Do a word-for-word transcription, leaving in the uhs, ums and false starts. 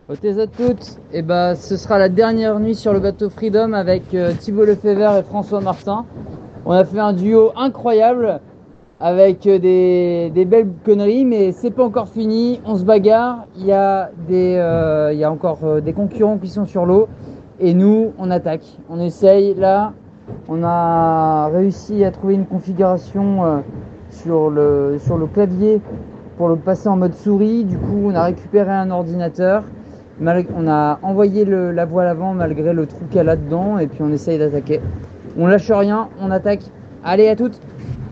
Ok à toutes, et bah, ce sera la dernière nuit sur le bateau Freedom avec euh, Thibaut Lefebvre et François Martin. On a fait un duo incroyable avec euh, des, des belles conneries, mais c'est pas encore fini. On se bagarre, il y a, des, euh, il y a encore euh, des concurrents qui sont sur l'eau et nous, on attaque. On essaye là, on a réussi à trouver une configuration euh, sur le, sur le clavier pour le passer en mode souris. Du coup, on a récupéré un ordinateur. Mal- on a envoyé le- la voile avant malgré le trou qu'elle a dedans et puis on essaye d'attaquer. On lâche rien, on attaque. Allez, à toutes!